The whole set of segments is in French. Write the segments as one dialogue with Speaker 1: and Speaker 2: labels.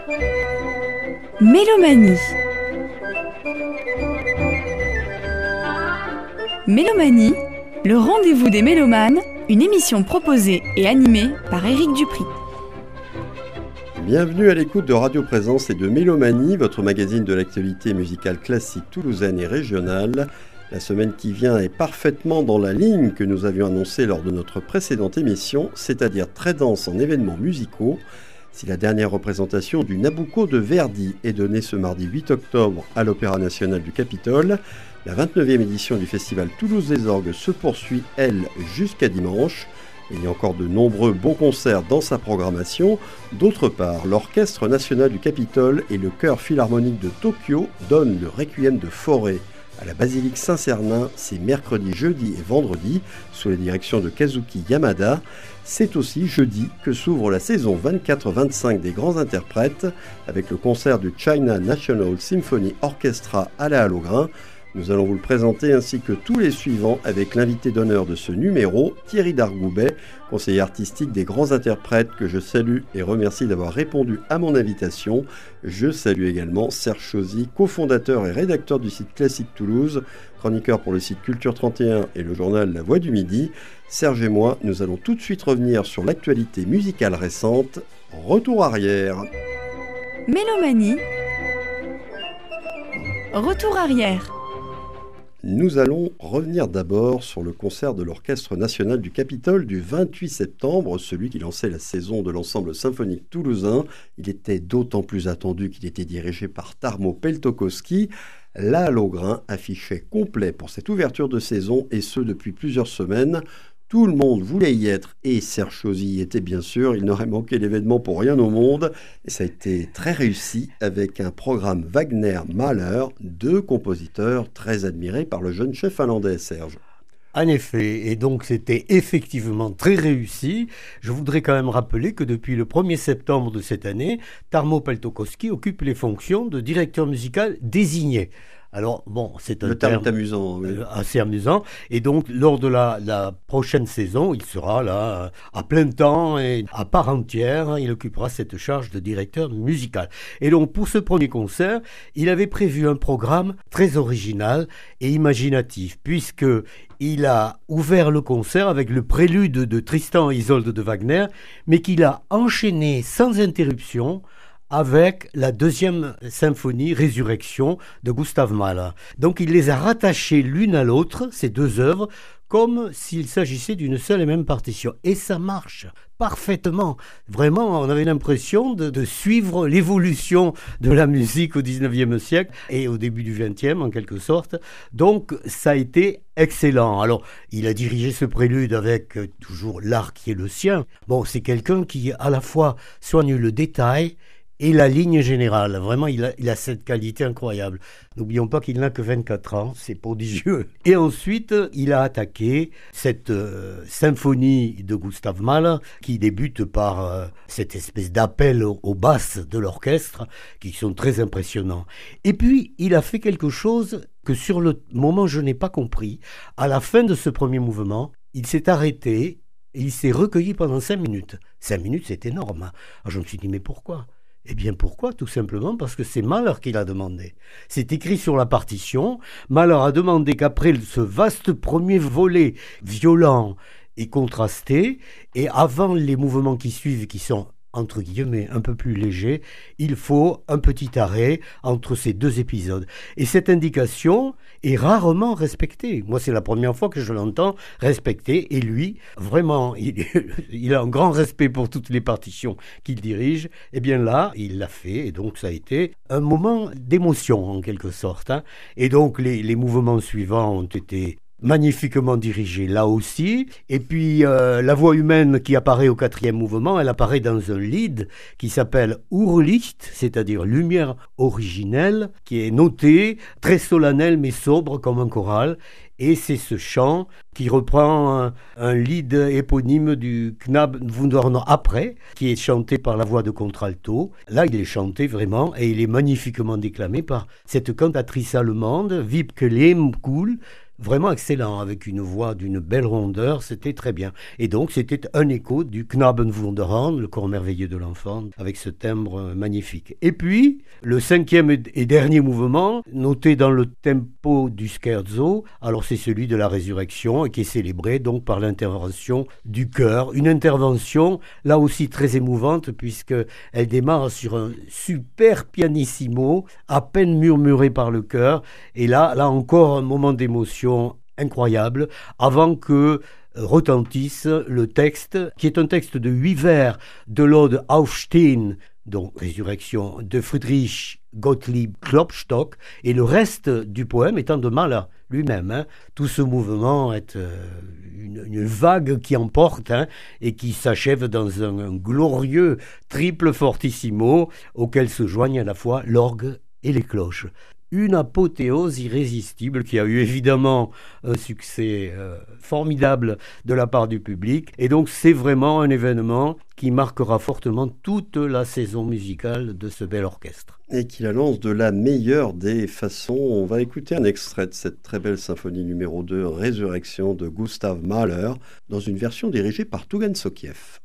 Speaker 1: Mélomanie. Mélomanie, le rendez-vous des mélomanes, une émission proposée et animée par Éric Dupri.
Speaker 2: Bienvenue à l'écoute de Radio Présence et de Mélomanie, votre magazine de l'actualité musicale classique toulousaine et régionale. La semaine qui vient est parfaitement dans la ligne que nous avions annoncée lors de notre précédente émission, c'est-à-dire très dense en événements musicaux. Si la dernière représentation du Nabucco de Verdi est donnée ce mardi 8 octobre à l'Opéra National du Capitole, la 29e édition du Festival Toulouse des Orgues se poursuit, elle, jusqu'à dimanche. Il y a encore de nombreux bons concerts dans sa programmation. D'autre part, l'Orchestre National du Capitole et le Chœur Philharmonique de Tokyo donnent le Requiem de Fauré à la Basilique Saint-Cernin, c'est mercredi, jeudi et vendredi, sous la direction de Kazuki Yamada. C'est aussi jeudi que s'ouvre la saison 24-25 des grands interprètes, avec le concert du China National Symphony Orchestra à la Halle-aux-Grains. Nous allons vous le présenter ainsi que tous les suivants avec l'invité d'honneur de ce numéro, Thierry Dargoubet, conseiller artistique des grands interprètes que je salue et remercie d'avoir répondu à mon invitation. Je salue également Serge Chauzy, cofondateur et rédacteur du site Classique Toulouse, chroniqueur pour le site Culture 31 et le journal La Voix du Midi. Serge et moi, nous allons tout de suite revenir sur l'actualité musicale récente. Retour arrière.
Speaker 1: Mélomanie. Retour arrière.
Speaker 2: Nous allons revenir d'abord sur le concert de l'Orchestre National du Capitole du 28 septembre, celui qui lançait la saison de l'ensemble symphonique toulousain. Il était d'autant plus attendu qu'il était dirigé par Tarmo Peltokoski. La Halle-aux-Grains affichait complet pour cette ouverture de saison, et ce depuis plusieurs semaines. Tout le monde voulait y être, et Serge Chauzy y était bien sûr. Il n'aurait manqué l'événement pour rien au monde. Et ça a été très réussi avec un programme Wagner-Mahler, deux compositeurs très admirés par le jeune chef finlandais, Serge.
Speaker 3: En effet, et donc c'était effectivement très réussi. Je voudrais quand même rappeler que depuis le 1er septembre de cette année, Tarmo Peltokoski occupe les fonctions de directeur musical désigné. Alors, bon, c'est un terme
Speaker 2: amusant, oui.
Speaker 3: Assez amusant. Et donc, lors de la prochaine saison, il sera là à plein temps et à part entière. Il occupera cette charge de directeur musical. Et donc, pour ce premier concert, il avait prévu un programme très original et imaginatif, puisque il a ouvert le concert avec le prélude de Tristan et Isolde de Wagner, mais qu'il a enchaîné sans interruption avec la deuxième symphonie Résurrection de Gustav Mahler. Donc il les a rattachées l'une à l'autre, ces deux œuvres, comme s'il s'agissait d'une seule et même partition. Et ça marche parfaitement. Vraiment, on avait l'impression de suivre l'évolution de la musique au 19e siècle et au début du 20e, en quelque sorte. Donc, ça a été excellent. Alors, il a dirigé ce prélude avec toujours l'art qui est le sien. Bon, c'est quelqu'un qui, à la fois, soigne le détail et la ligne générale. Vraiment, il a cette qualité incroyable. N'oublions pas qu'il n'a que 24 ans, c'est prodigieux. Et ensuite, il a attaqué cette symphonie de Gustav Mahler, qui débute par cette espèce d'appel aux basses de l'orchestre, qui sont très impressionnants. Et puis, il a fait quelque chose que sur le moment, je n'ai pas compris. À la fin de ce premier mouvement, il s'est arrêté et il s'est recueilli pendant 5 minutes. 5 minutes, c'est énorme. Alors, je me suis dit, mais pourquoi ? Eh bien pourquoi ? Tout simplement parce que c'est Mahler qui l'a demandé. C'est écrit sur la partition. Mahler a demandé qu'après ce vaste premier volet violent et contrasté, et avant les mouvements qui suivent, qui sont entre guillemets un peu plus légers, il faut un petit arrêt entre ces deux épisodes. Et cette indication est rarement respectée. Moi, c'est la première fois que je l'entends respectée. Et lui, vraiment, il a un grand respect pour toutes les partitions qu'il dirige. Et bien là, il l'a fait. Et donc, ça a été un moment d'émotion, en quelque sorte. Et donc, les mouvements suivants ont été magnifiquement dirigé là aussi. Et puis la voix humaine qui apparaît au 4e mouvement, elle apparaît dans un lied qui s'appelle Urlicht, c'est-à-dire lumière originelle, qui est noté, très solennel mais sobre comme un choral. Et c'est ce chant qui reprend un lied éponyme du Knab Wunderner après, qui est chanté par la voix de contralto. Là, il est chanté vraiment et il est magnifiquement déclamé par cette cantatrice allemande, Wiebke Lehmkuhl, vraiment excellent, avec une voix d'une belle rondeur, c'était très bien. Et donc c'était un écho du Knabenwunderhorn, le corps merveilleux de l'enfant, avec ce timbre magnifique. Et puis, le 5e et dernier mouvement, noté dans le tempo du scherzo, alors c'est celui de la résurrection, et qui est célébré donc par l'intervention du chœur. Une intervention, là aussi très émouvante, puisqu'elle démarre sur un super pianissimo, à peine murmuré par le chœur, et là encore un moment d'émotion incroyable, avant que retentisse le texte, qui est un texte de 8 vers de l'ode Aufstehen, donc Résurrection, de Friedrich Gottlieb Klopstock, et le reste du poème étant de Mahler lui-même. Tout ce mouvement est une vague qui emporte et qui s'achève dans un glorieux triple fortissimo auquel se joignent à la fois l'orgue et les cloches. Une apothéose irrésistible qui a eu évidemment un succès formidable de la part du public. Et donc c'est vraiment un événement qui marquera fortement toute la saison musicale de ce bel orchestre.
Speaker 2: Et qui la lance de la meilleure des façons. On va écouter un extrait de cette très belle symphonie numéro 2, Résurrection de Gustav Mahler, dans une version dirigée par Tougan Sokiev.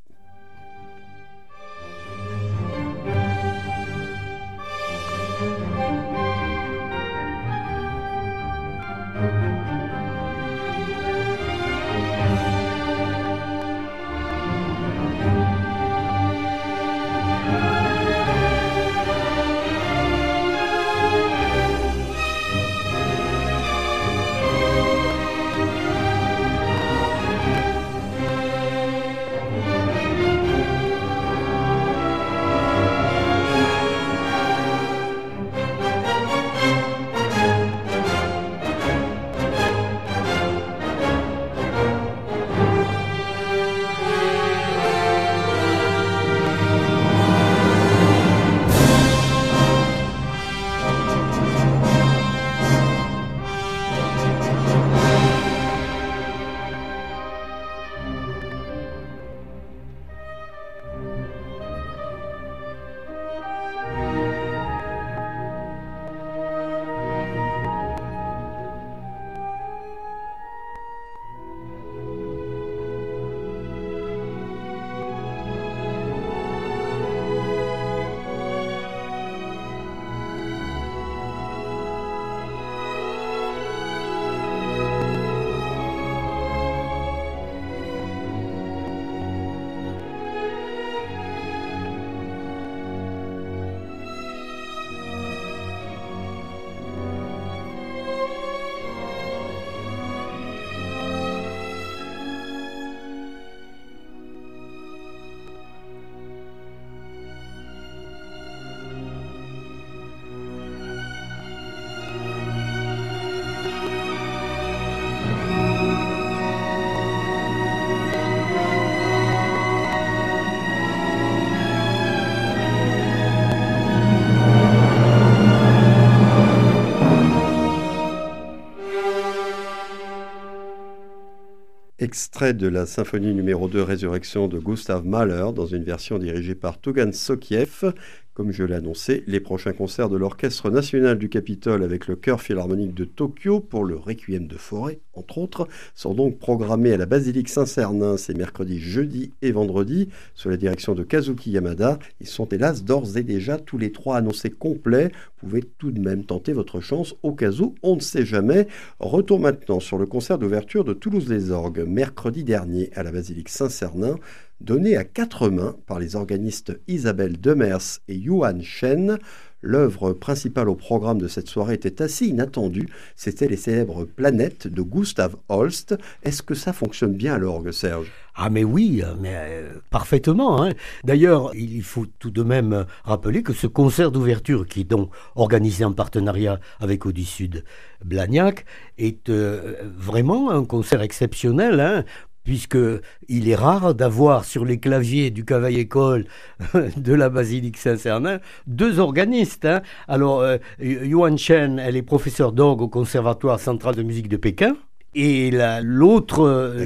Speaker 2: Extrait de la symphonie numéro 2 Résurrection de Gustav Mahler dans une version dirigée par Tougan Sokiev. Comme je l'ai annoncé, les prochains concerts de l'Orchestre national du Capitole avec le Chœur philharmonique de Tokyo pour le Requiem de Fauré, entre autres, sont donc programmés à la Basilique Saint-Cernin ces mercredis, jeudi et vendredi, sous la direction de Kazuki Yamada. Ils sont hélas d'ores et déjà tous les 3 annoncés complets. Vous pouvez tout de même tenter votre chance au cas où, on ne sait jamais. Retour maintenant sur le concert d'ouverture de Toulouse les Orgues, mercredi dernier à la Basilique Saint-Cernin, donné à 4 mains par les organistes Isabelle Demers et Yuan Shen. L'œuvre principale au programme de cette soirée était assez inattendue. C'était les célèbres Planètes de Gustav Holst. Est-ce que ça fonctionne bien à l'orgue, Serge ?
Speaker 3: Ah mais oui, parfaitement. D'ailleurs, il faut tout de même rappeler que ce concert d'ouverture, qui est donc organisé en partenariat avec Audi-Sud Blagnac, est vraiment un concert exceptionnel, puisqu'il est rare d'avoir sur les claviers du Cavaille-École de la Basilique Saint-Cernin 2 organistes. Alors, Yuan Shen, elle est professeure d'orgue au Conservatoire central de musique de Pékin. Et l'autre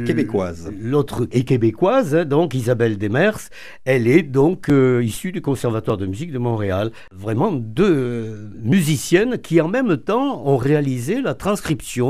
Speaker 3: est québécoise, donc Isabelle Demers, elle est donc issue du Conservatoire de musique de Montréal. Vraiment 2 musiciennes qui en même temps ont réalisé la transcription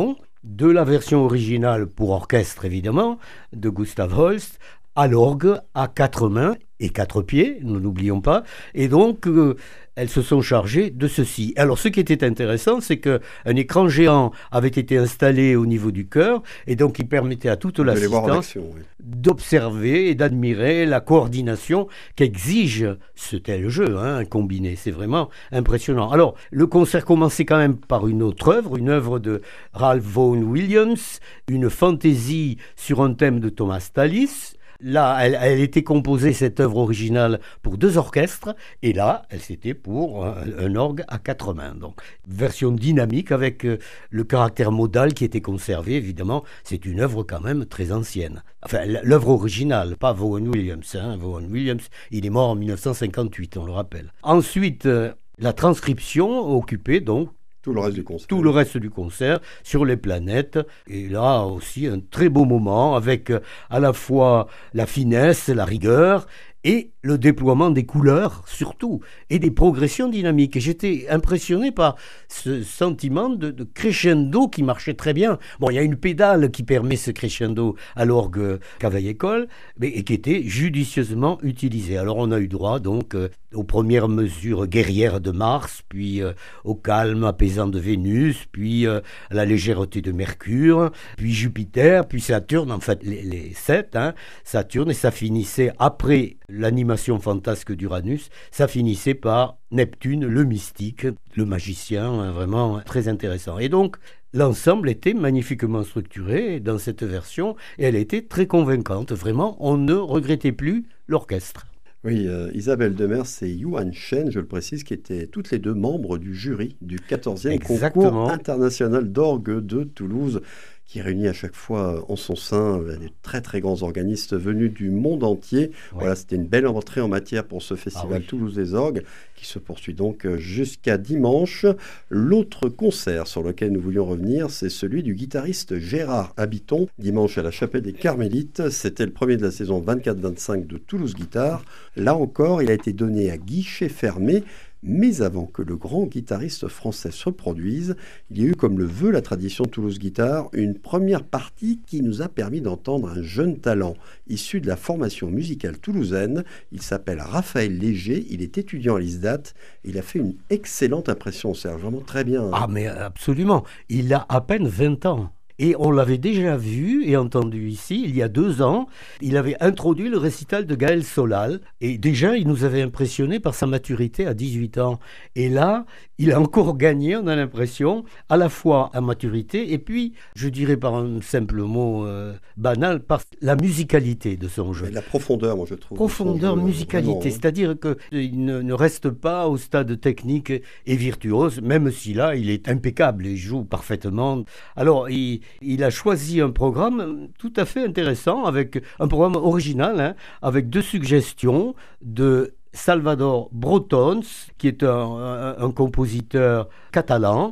Speaker 3: de la version originale pour orchestre évidemment, de Gustav Holst, à l'orgue, à 4 mains et 4 pieds, nous n'oublions pas, et donc elles se sont chargées de ceci. Alors ce qui était intéressant, c'est qu'un écran géant avait été installé au niveau du chœur, et donc il permettait à toute l'assistance d'observer et d'admirer la coordination qu'exige ce tel jeu, combiné. C'est vraiment impressionnant. Alors le concert commençait quand même par une autre œuvre, une œuvre de Ralph Vaughan Williams, une fantaisie sur un thème de Thomas Tallis. Là, elle était composée, cette œuvre originale, pour 2 orchestres, et là, c'était pour un orgue à 4 mains. Donc, version dynamique avec le caractère modal qui était conservé, évidemment. C'est une œuvre quand même très ancienne. Enfin, l'œuvre originale, pas Vaughan Williams. Vaughan Williams, il est mort en 1958, on le rappelle. Ensuite, la transcription occupait donc
Speaker 2: tout le reste du concert.
Speaker 3: Tout le reste du concert sur les planètes. Et là aussi, un très beau moment avec à la fois la finesse, la rigueur et le déploiement des couleurs, surtout, et des progressions dynamiques. Et j'étais impressionné par ce sentiment de crescendo qui marchait très bien. Bon, il y a une pédale qui permet ce crescendo à l'orgue Cavaillé-Coll, et qui était judicieusement utilisée. Alors, on a eu droit, donc, aux premières mesures guerrières de Mars, puis au calme apaisant de Vénus, puis à la légèreté de Mercure, puis Jupiter, puis Saturne, en fait, les 7, Saturne, et ça finissait après l'animation fantasque d'Uranus, ça finissait par Neptune, le mystique, le magicien, vraiment très intéressant. Et donc, l'ensemble était magnifiquement structuré dans cette version, et elle était très convaincante. Vraiment, on ne regrettait plus l'orchestre.
Speaker 2: Oui, Isabelle Demers et Yuan Shen, je le précise, qui étaient toutes les deux membres du jury du 14e concours international d'orgue de Toulouse, qui réunit à chaque fois en son sein des très très grands organistes venus du monde entier. Ouais. Voilà, c'était une belle entrée en matière pour ce festival Toulouse des orgues, qui se poursuit donc jusqu'à dimanche. L'autre concert sur lequel nous voulions revenir, c'est celui du guitariste Gérard Habiton, dimanche à la Chapelle des Carmélites. C'était le premier de la saison 24-25 de Toulouse Guitare. Là encore, il a été donné à guichet fermé. Mais avant que le grand guitariste français se produise, il y a eu, comme le veut la tradition Toulouse Guitare, une première partie qui nous a permis d'entendre un jeune talent issu de la formation musicale toulousaine. Il s'appelle Raphaël Léger, il est étudiant à l'ISDAT, il a fait une excellente impression, c'est vraiment très bien.
Speaker 3: Ah mais absolument, il a à peine 20 ans. Et on l'avait déjà vu et entendu ici, il y a 2 ans. Il avait introduit le récital de Gaël Solal. Et déjà, il nous avait impressionné par sa maturité à 18 ans. Et là, il a encore gagné, on a l'impression, à la fois en maturité et puis, je dirais par un simple mot banal, par la musicalité de son jeu.
Speaker 2: Et la profondeur, moi je trouve.
Speaker 3: Profondeur, musicalité. Vraiment, c'est-à-dire qu'il ne reste pas au stade technique et virtuose, même si là, il est impeccable, il joue parfaitement. Alors, il a choisi un programme tout à fait intéressant, avec un programme original, avec 2 suggestions de Salvador Brotons, qui est un compositeur catalan,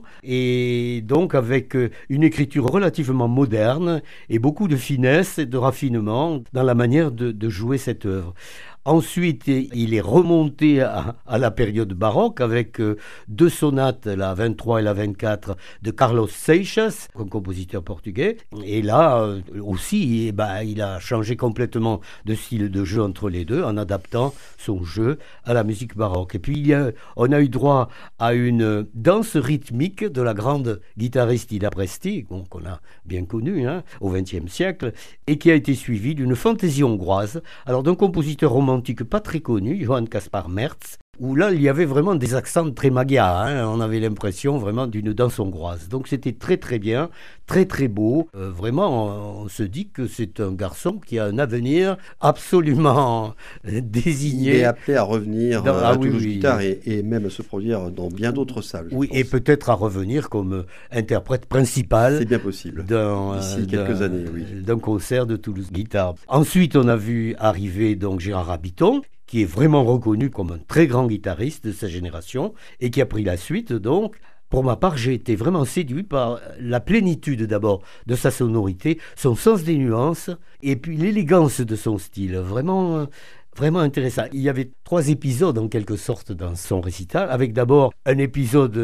Speaker 3: et donc avec une écriture relativement moderne et beaucoup de finesse et de raffinement dans la manière de jouer cette œuvre. Ensuite, il est remonté à la période baroque avec 2 sonates, la 23 et la 24, de Carlos Seixas, un compositeur portugais. Et là aussi, il a changé complètement de style de jeu entre les deux en adaptant son jeu à la musique baroque. Et puis, on a eu droit à une danse rythmique de la grande guitariste Ida Presti, qu'on a bien connue au XXe siècle, et qui a été suivie d'une fantaisie hongroise, alors d'un compositeur romantique pas très connu, Johann Kaspar Merz, où là, il y avait vraiment des accents très magyars. On avait l'impression vraiment d'une danse hongroise. Donc, c'était très, très bien, très, très beau. Vraiment, on se dit que c'est un garçon qui a un avenir absolument désigné.
Speaker 2: Il est appelé à revenir à Toulouse Guitare et même à se produire dans bien d'autres salles.
Speaker 3: Oui, et peut-être à revenir comme interprète principal.
Speaker 2: C'est bien possible. D'ici quelques années, oui.
Speaker 3: D'un concert de Toulouse Guitare. Ensuite, on a vu arriver donc Gérard Habiton, qui est vraiment reconnu comme un très grand guitariste de sa génération et qui a pris la suite. Donc, pour ma part, j'ai été vraiment séduit par la plénitude d'abord de sa sonorité, son sens des nuances et puis l'élégance de son style. Vraiment intéressant. Il y avait 3 épisodes en quelque sorte dans son récital, avec d'abord un épisode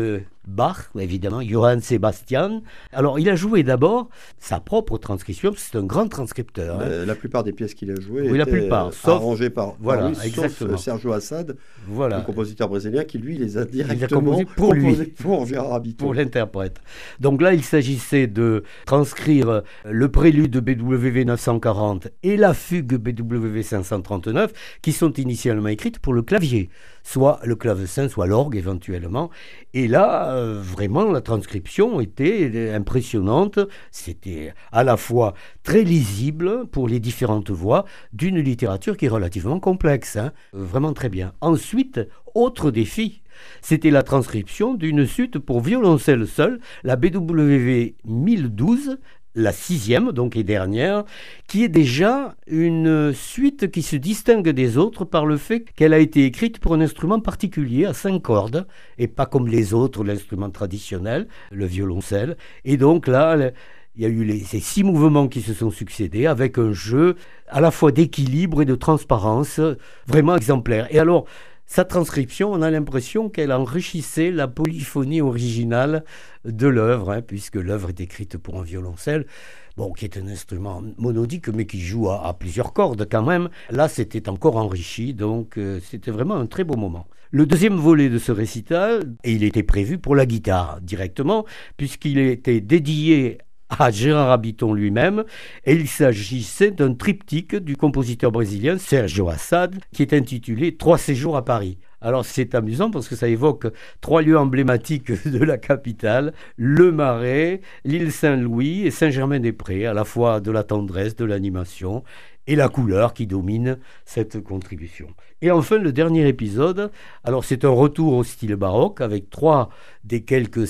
Speaker 3: Bach, évidemment, Johann Sebastian. Alors, il a joué d'abord sa propre transcription, parce que c'est un grand transcripteur.
Speaker 2: La plupart des pièces qu'il a jouées
Speaker 3: oui, la
Speaker 2: étaient
Speaker 3: plupart, sauf,
Speaker 2: arrangées par lui, sauf Sergio Assad, le compositeur brésilien, qui lui les a directement composées pour Gérard Habiton.
Speaker 3: Pour l'interprète. Donc là, il s'agissait de transcrire le prélude BWV 940 et la fugue BWV 539, qui sont initialement écrites pour le clavier, soit le clavecin, soit l'orgue éventuellement. Et là, vraiment, la transcription était impressionnante. C'était à la fois très lisible pour les différentes voix d'une littérature qui est relativement complexe. Vraiment très bien. Ensuite, autre défi, c'était la transcription d'une suite pour violoncelle seul, la BWV 1012, la 6e, donc et dernière, qui est déjà une suite qui se distingue des autres par le fait qu'elle a été écrite pour un instrument particulier à 5 cordes, et pas comme les autres, l'instrument traditionnel, le violoncelle. Et donc là, il y a eu ces 6 mouvements qui se sont succédés avec un jeu à la fois d'équilibre et de transparence vraiment exemplaire. Et alors, sa transcription, on a l'impression qu'elle enrichissait la polyphonie originale de l'œuvre, puisque l'œuvre est écrite pour un violoncelle, qui est un instrument monodique, mais qui joue à plusieurs cordes quand même. Là, c'était encore enrichi, donc c'était vraiment un très beau moment. Le deuxième volet de ce récital, et il était prévu pour la guitare directement, puisqu'il était dédié à Gérard Habiton lui-même, et il s'agissait d'un triptyque du compositeur brésilien Sergio Assad, qui est intitulé « 3 séjours à Paris ». Alors c'est amusant parce que ça évoque 3 lieux emblématiques de la capitale, le Marais, l'île Saint-Louis et Saint-Germain-des-Prés, à la fois de la tendresse, de l'animation et la couleur qui domine cette contribution. Et enfin, le dernier épisode, alors c'est un retour au style baroque avec 3 des quelques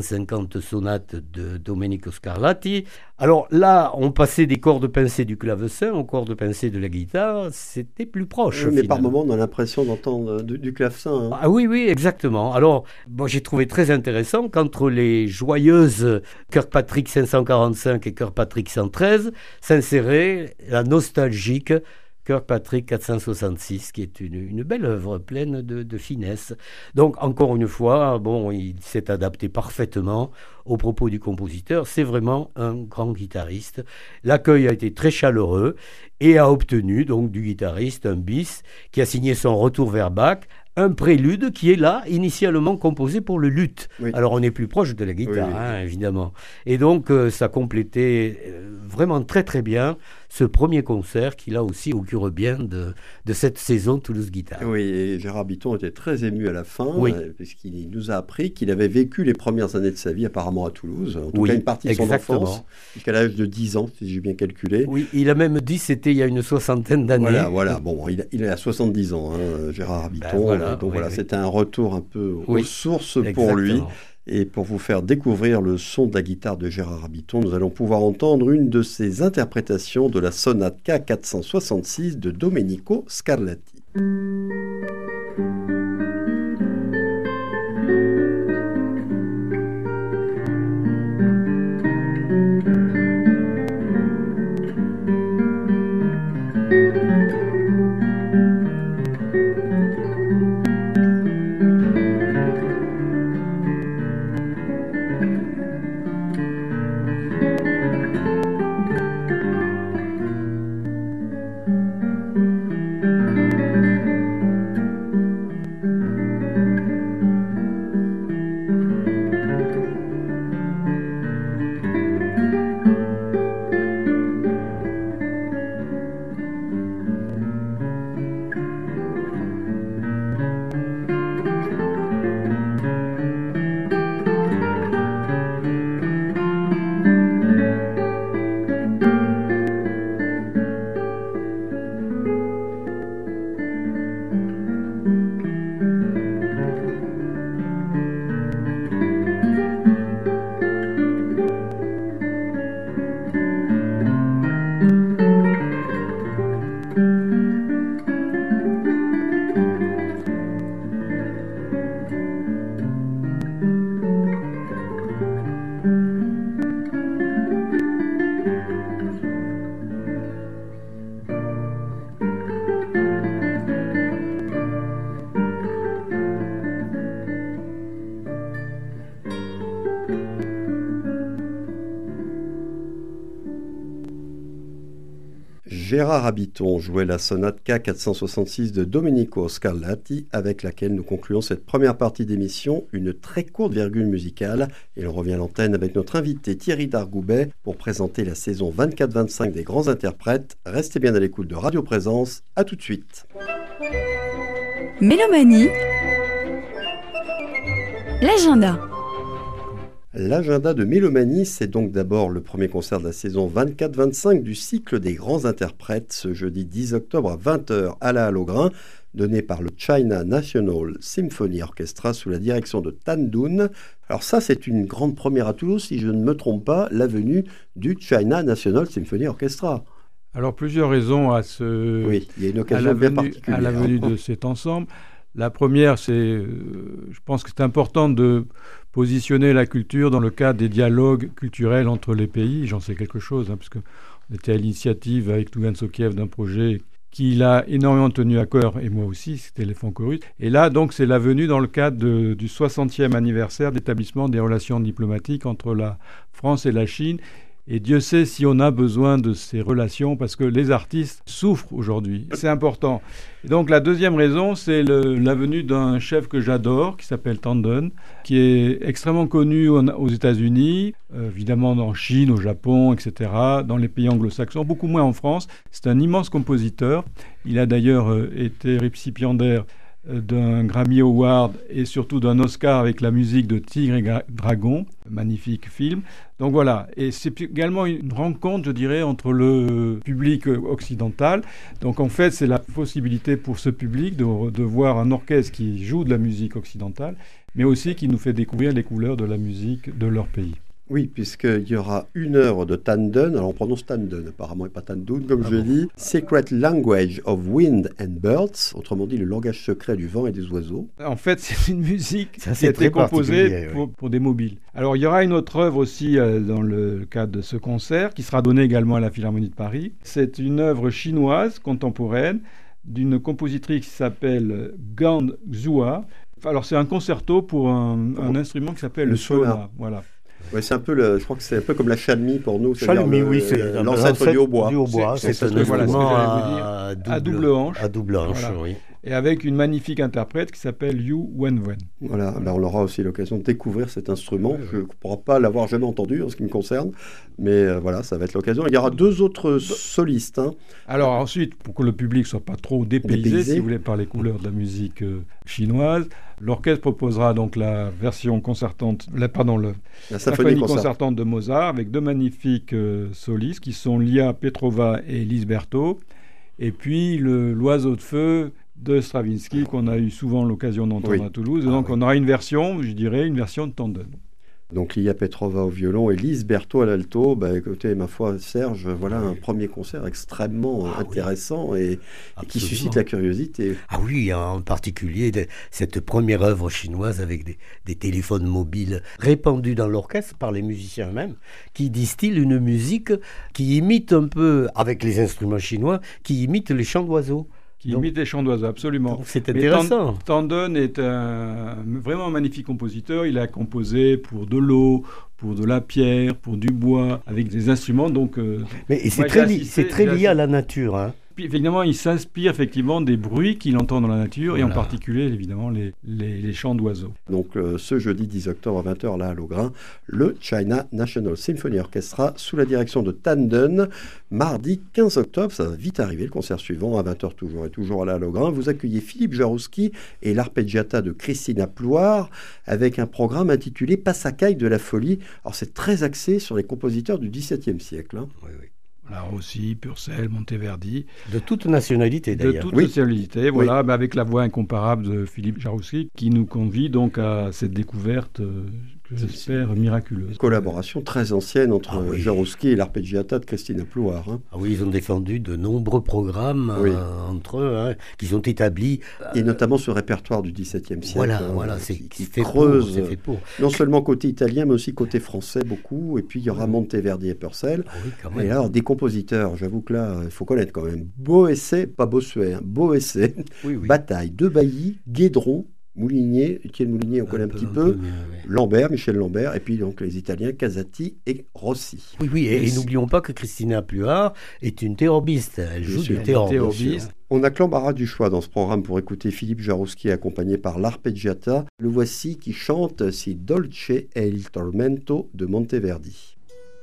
Speaker 3: 550 sonates de Domenico Scarlatti. Alors là, on passait des cordes pincées du clavecin aux cordes pincées de la guitare, c'était plus proche.
Speaker 2: Oui, mais par moments, on a l'impression d'entendre du clavecin.
Speaker 3: Ah oui, exactement. Alors, j'ai trouvé très intéressant qu'entre les joyeuses Kirkpatrick 545 et Kirkpatrick 113 s'insérait la nostalgique Kirkpatrick 466, qui est une belle œuvre pleine de finesse. Donc, encore une fois, il s'est adapté parfaitement aux propos du compositeur. C'est vraiment un grand guitariste. L'accueil a été très chaleureux et a obtenu donc du guitariste un bis qui a signé son retour vers Bach, un prélude qui est là, initialement composé pour le luth. Oui. Alors on est plus proche de la guitare, évidemment. Et donc ça complétait vraiment très très bien ce premier concert qui là aussi augure bien de cette saison Toulouse Guitare.
Speaker 2: Oui, et Gérard Habiton était très ému à la fin, puisqu'il nous a appris qu'il avait vécu les premières années de sa vie apparemment à Toulouse, en tout cas une partie de son enfance, jusqu'à l'âge de 10 ans, si j'ai bien calculé.
Speaker 3: Oui, il a même dit c'était il y a une 60aine d'années.
Speaker 2: Voilà. Il est à 70 ans, Gérard Habiton. C'était un retour un peu aux sources pour lui. Et pour vous faire découvrir le son de la guitare de Gérard Habiton, nous allons pouvoir entendre une de ses interprétations de la sonate K466 de Domenico Scarlatti. Gérard Habiton jouait la sonate K466 de Domenico Scarlatti, avec laquelle nous concluons cette première partie d'émission, une très courte virgule musicale. Et l'on revient à l'antenne avec notre invité Thierry Dargoubet pour présenter la saison 24-25 des grands interprètes. Restez bien à l'écoute de Radio Présence, à tout de suite.
Speaker 1: Mélomanie, l'agenda.
Speaker 2: L'agenda de Mélomanie, c'est donc d'abord le premier concert de la saison 24-25 du cycle des grands interprètes, ce jeudi 10 octobre à 20h à la Halle aux Grains, donné par le China National Symphony Orchestra sous la direction de Tan Dun. Alors ça, c'est une grande première à Toulouse, si je ne me trompe pas, la venue du China National Symphony Orchestra.
Speaker 4: Alors plusieurs raisons à ce...
Speaker 2: Oui, il y a une occasion bien particulière.
Speaker 4: À la venue de cet ensemble. La première, c'est, je pense que c'est important de positionner la culture dans le cadre des dialogues culturels entre les pays. J'en sais quelque chose, parce qu'on était à l'initiative avec Tougan Sokiev d'un projet qu'il a énormément tenu à cœur, et moi aussi, c'était les Franco-Russes. Et là, donc, c'est la venue dans le cadre du 60e anniversaire d'établissement des relations diplomatiques entre la France et la Chine. Et Dieu sait si on a besoin de ces relations parce que les artistes souffrent aujourd'hui. C'est important. Et donc la deuxième raison, c'est la venue d'un chef que j'adore qui s'appelle Tan Dun, qui est extrêmement connu aux États-Unis, évidemment en Chine, au Japon, etc., dans les pays anglo-saxons, beaucoup moins en France. C'est un immense compositeur. Il a d'ailleurs été récipiendaire d'un Grammy Award et surtout d'un Oscar avec la musique de Tigre et Dragon, magnifique film. Donc voilà, et c'est également une rencontre, je dirais, entre le public occidental. Donc en fait, c'est la possibilité pour ce public de voir un orchestre qui joue de la musique occidentale, mais aussi qui nous fait découvrir les couleurs de la musique de leur pays.
Speaker 2: Oui, puisqu'il y aura une œuvre de Tan Dun, alors on prononce Tan Dun apparemment et pas Tan Dun comme je dis, Secret Language of Wind and Birds, autrement dit le langage secret du vent et des oiseaux.
Speaker 4: En fait, c'est une musique qui a été composée pour des mobiles. Alors il y aura une autre œuvre aussi dans le cadre de ce concert qui sera donnée également à la Philharmonie de Paris. C'est une œuvre chinoise contemporaine d'une compositrice qui s'appelle Gan Xua. Alors c'est un concerto pour un instrument qui s'appelle le shona. Voilà.
Speaker 2: Ouais, c'est un peu je crois que c'est un peu comme la shalmi pour nous.
Speaker 3: Shalmi, oui, c'est
Speaker 2: l'ancêtre du hautbois.
Speaker 3: C'est un instrument
Speaker 4: à double hanche.
Speaker 3: À double hanche,
Speaker 4: voilà.
Speaker 3: Oui.
Speaker 4: Et avec une magnifique interprète qui s'appelle Yu Wenwen.
Speaker 2: Voilà, ben on aura aussi l'occasion de découvrir cet instrument. Je ne pourrai pas l'avoir jamais entendu en ce qui me concerne, mais voilà, ça va être l'occasion. Il y aura deux autres solistes.
Speaker 4: Alors ensuite, pour que le public ne soit pas trop dépaysé, si vous voulez, par les couleurs de la musique chinoise, l'orchestre proposera donc la version concertante, la symphonie concertante de Mozart avec deux magnifiques solistes qui sont Lia Petrova et Lisberto, et puis l'oiseau de feu de Stravinsky qu'on a eu souvent l'occasion d'entendre à Toulouse. Et donc on aura une version de Tan Dun.
Speaker 2: Donc Lia Petrova au violon et Lisberto à l'alto. Écoutez, ma foi, Serge, voilà un premier concert extrêmement intéressant et qui suscite la curiosité.
Speaker 3: Ah oui, en particulier cette première œuvre chinoise avec des téléphones mobiles répandus dans l'orchestre par les musiciens eux-mêmes, qui distillent une musique qui imite un peu, avec les instruments chinois, qui imite les chants d'oiseaux.
Speaker 4: Qui imite les chants d'oiseaux, absolument.
Speaker 3: C'est intéressant.
Speaker 4: Tan Dun est vraiment un magnifique compositeur. Il a composé pour de l'eau, pour de la pierre, pour du bois, avec des instruments.
Speaker 3: Mais c'est très lié à la nature. Hein.
Speaker 4: Puis, évidemment, il s'inspire effectivement des bruits qu'il entend dans la nature, et en particulier, évidemment, les chants d'oiseaux.
Speaker 2: Donc, ce jeudi 10 octobre à 20h, là, à Halle-aux-Grains, le China National Symphony Orchestra, sous la direction de Tan Dun. Mardi 15 octobre, ça va vite arriver, le concert suivant, à 20h toujours à la Halle-aux-Grains. Vous accueillez Philippe Jarouski et l'arpeggiata de Christina Plouard, avec un programme intitulé Passacaille de la folie. Alors, c'est très axé sur les compositeurs du XVIIe siècle.
Speaker 3: Oui.
Speaker 4: Là aussi, Purcell, Monteverdi.
Speaker 3: De toute nationalité d'ailleurs.
Speaker 4: De toute nationalité, voilà, avec la voix incomparable de Philippe Jarouski, qui nous convie donc à cette découverte que j'espère miraculeuse.
Speaker 2: Collaboration très ancienne entre Jarouski et l'arpeggiata de Christina Plouard.
Speaker 3: Ah oui, ils ont défendu de nombreux programmes entre eux, qui sont établis.
Speaker 2: Et notamment ce répertoire du XVIIe siècle.
Speaker 3: Voilà,
Speaker 2: qui creuse, non seulement côté italien, mais aussi côté français beaucoup. Et puis il y aura Monteverdi et Purcell. Et alors des compositeurs, j'avoue que là, il faut connaître quand même. Boesset, pas Bossuet, Boesset, Bataille, Debailly, Guédron, Moulinier, Étienne Moulinier, on connaît un petit peu. Lambert, Michel Lambert, et puis donc les Italiens Casati et Rossi.
Speaker 3: Oui, et n'oublions pas que Christina Pluhar est une théorbiste. Elle joue du théorbiste.
Speaker 2: On a que l'embarras du choix dans ce programme pour écouter Philippe Jarouski accompagné par l'Arpeggiata. Le voici qui chante Si dolce è il tormento de Monteverdi.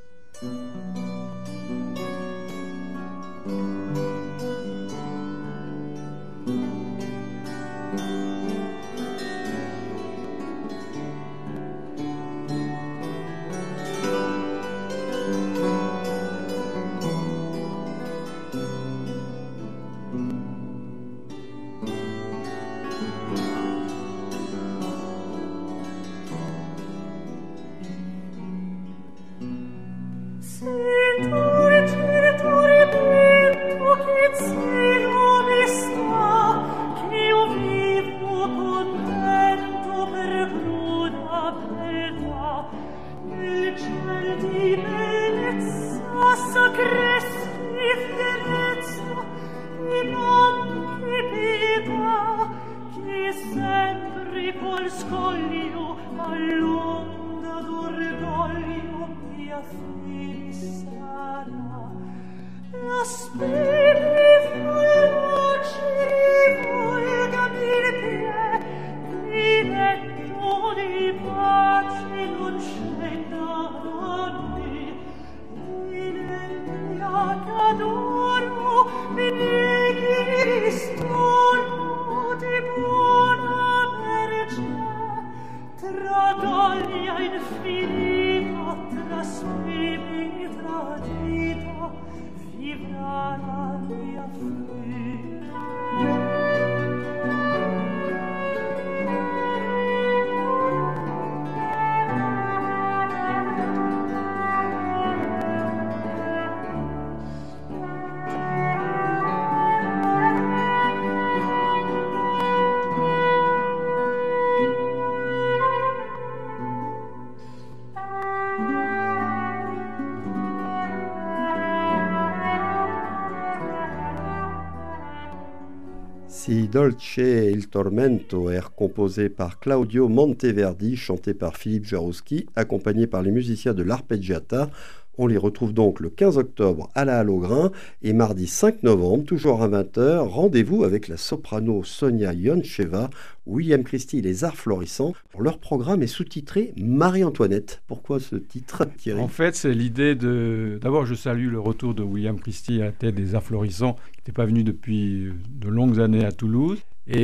Speaker 2: Si dolce il tormento, air composé par Claudio Monteverdi, chanté par Philippe Jarouski, accompagné par les musiciens de l'Arpeggiata. On les retrouve donc le 15 octobre à la Halle au Grain et mardi 5 novembre, toujours à 20h, rendez-vous avec la soprano Sonia Yoncheva, William Christie et les Arts Florissants. Leur programme est sous-titré Marie-Antoinette. Pourquoi ce titre, Thierry ?
Speaker 4: En fait, c'est l'idée de... D'abord, je salue le retour de William Christie à la tête des Arts Florissants, qui n'était pas venu depuis de longues années à Toulouse.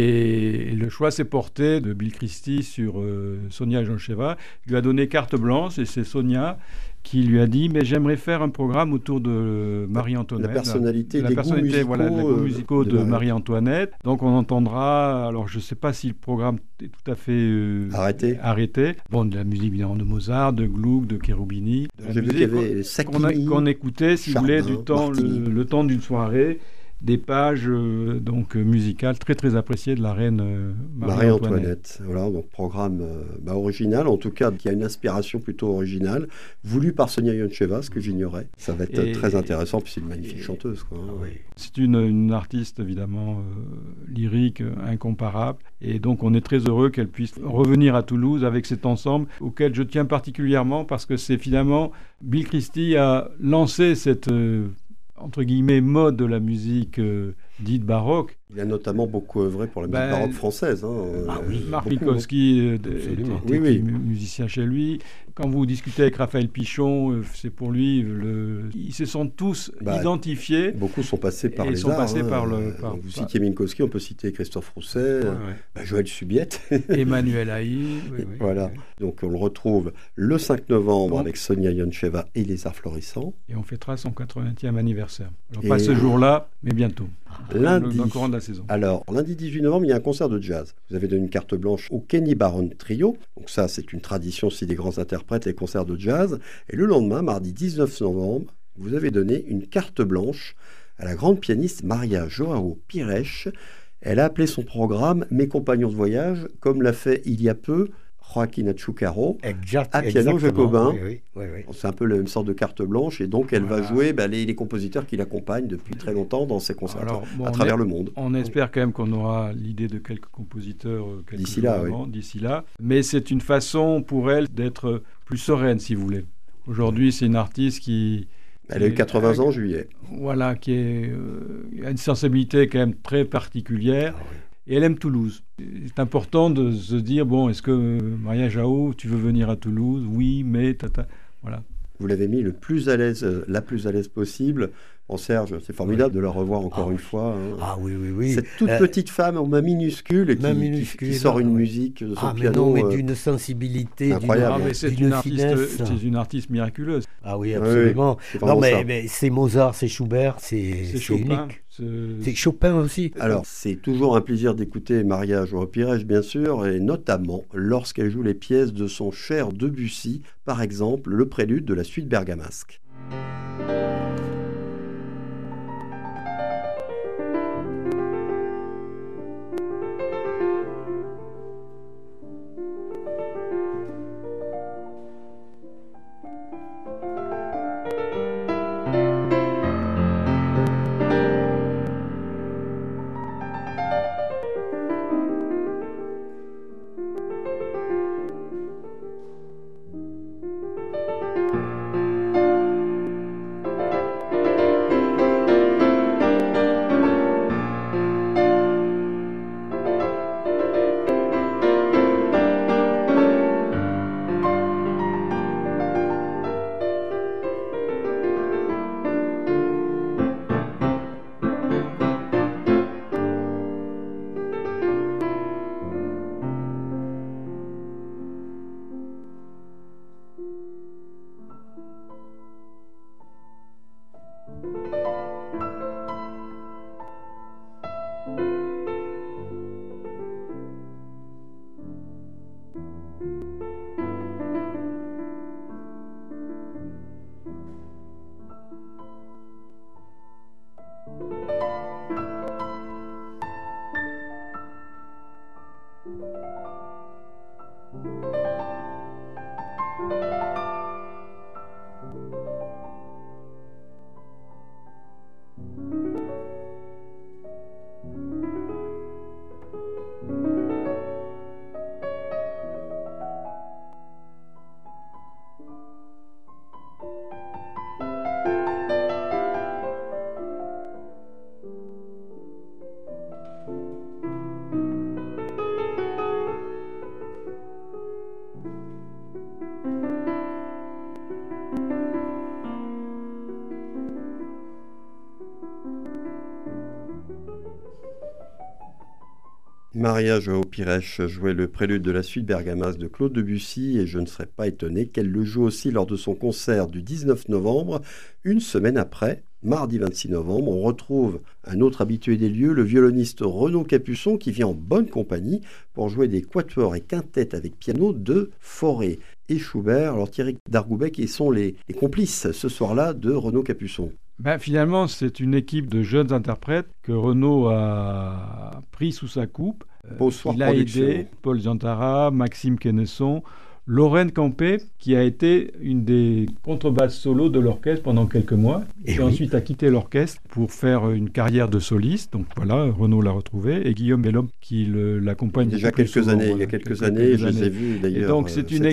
Speaker 4: Et le choix s'est porté de Bill Christie sur Sonia Yoncheva. Il lui a donné carte blanche et c'est Sonia qui lui a dit mais j'aimerais faire un programme autour de Marie-Antoinette.
Speaker 2: La personnalité,
Speaker 4: les goûts musicaux de Marie-Antoinette. Donc on entendra, alors je ne sais pas si le programme est tout à fait arrêté. Bon, de la musique évidemment de Mozart, de Gluck, de Cherubini.
Speaker 2: J'ai vu qu'il y avait Sacchini,
Speaker 4: qu'on écoutait, si
Speaker 2: Chardin,
Speaker 4: vous voulez, le temps d'une soirée. Des pages musicales très très appréciées de la reine Marie-Antoinette.
Speaker 2: Voilà, donc programme original, en tout cas qui a une inspiration plutôt originale, voulu par Sonia Yoncheva, ce que j'ignorais. Ça va être très intéressant, puis c'est une magnifique chanteuse. Quoi.
Speaker 4: Oui. C'est une artiste évidemment lyrique, incomparable, et donc on est très heureux qu'elle puisse revenir à Toulouse avec cet ensemble auquel je tiens particulièrement parce que c'est finalement Bill Christie a lancé cette... entre guillemets, mode de la musique dite baroque.
Speaker 2: Il a notamment beaucoup œuvré pour la musique baroque française.
Speaker 4: Marc Minkowski était musicien chez lui. Quand vous discutez avec Raphaël Pichon, c'est pour lui, ils se sont tous identifiés.
Speaker 2: Beaucoup sont passés par les arts. Vous citez Minkowski, on peut citer Christophe Rousset, Joël Subiette.
Speaker 4: Emmanuel Haï.
Speaker 2: Voilà. Donc on le retrouve le 5 novembre avec Sonia Yoncheva et les Arts Florissants.
Speaker 4: Et on fêtera son 80e anniversaire. Alors pas ce jour-là, mais bientôt.
Speaker 2: Lundi,
Speaker 4: dans le courant de la saison.
Speaker 2: Alors, lundi 18 novembre, il y a un concert de jazz. Vous avez donné une carte blanche au Kenny Barron Trio. Donc ça, c'est une tradition aussi des grands interprètes, les concerts de jazz. Et le lendemain, mardi 19 novembre, vous avez donné une carte blanche à la grande pianiste Maria Joao Pires. Elle a appelé son programme « Mes compagnons de voyage », comme l'a fait il y a peu Joaquín Achúcarro,
Speaker 3: Exact,
Speaker 2: à piano
Speaker 3: exactement.
Speaker 2: jacobin.
Speaker 3: Oui.
Speaker 2: C'est un peu une sorte de carte blanche, et donc elle va jouer les compositeurs qui l'accompagnent depuis très longtemps dans ses concerts à travers le monde.
Speaker 4: On espère quand même qu'on aura l'idée de quelques compositeurs
Speaker 2: D'ici là.
Speaker 4: d'ici là. Mais c'est une façon pour elle d'être plus sereine, si vous voulez. Aujourd'hui, c'est une artiste qui...
Speaker 2: Elle a eu 80 ans en juillet.
Speaker 4: Voilà, qui a une sensibilité quand même très particulière. Et elle aime Toulouse. C'est important de se dire, bon, est-ce que Maria João, tu veux venir à Toulouse? Oui, mais... Voilà.
Speaker 2: Vous l'avez mis la plus à l'aise possible. Bon, Serge, c'est formidable de la revoir encore une fois. Hein.
Speaker 3: Ah oui.
Speaker 2: Cette toute petite femme aux mains minuscules qui sort une musique de son piano.
Speaker 3: Mais d'une sensibilité,
Speaker 2: incroyable.
Speaker 4: C'est une artiste miraculeuse.
Speaker 3: Ah oui, absolument.
Speaker 2: Oui,
Speaker 3: mais c'est Mozart, c'est Schubert, c'est
Speaker 4: Chopin,
Speaker 3: unique. C'est Chopin aussi.
Speaker 2: Alors, c'est toujours un plaisir d'écouter Maria João Pires, bien sûr, et notamment lorsqu'elle joue les pièces de son cher Debussy, par exemple le prélude de la suite bergamasque. Maria João Pires jouait le prélude de la suite bergamasque de Claude Debussy, et je ne serais pas étonné qu'elle le joue aussi lors de son concert du 19 novembre. Une semaine après, mardi 26 novembre, on retrouve un autre habitué des lieux, le violoniste Renaud Capuçon, qui vient en bonne compagnie pour jouer des quatuors et quintettes avec piano de Fauré et Schubert. Alors Thierry Dargoubet, qui sont les complices ce soir-là de Renaud Capuçon?
Speaker 4: Finalement, c'est une équipe de jeunes interprètes que Renaud a pris sous sa coupe. Il a aidé Paul Ziantara, Maxime Quesnesson, Lorraine Campé, qui a été une des contrebasses solo de l'orchestre pendant quelques mois, et ensuite a quitté l'orchestre pour faire une carrière de soliste. Donc voilà, Renaud l'a retrouvé, et Guillaume Bellhomme qui l'accompagne
Speaker 2: déjà quelques années. Il y a quelques années, je les ai vus d'ailleurs.
Speaker 4: Et donc c'est une